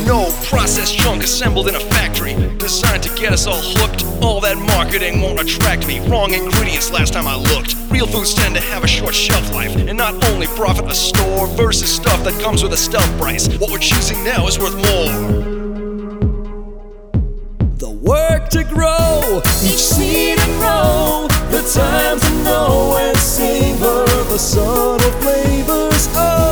No processed junk assembled in a factory, designed to get us all hooked. All that marketing won't attract me. Wrong ingredients last time I looked. Real foods tend to have a short shelf life, and not only profit a store versus stuff that comes with a stealth price. What we're choosing now is worth more. The work to grow each seed and row, the time to know and savor the subtle flavors of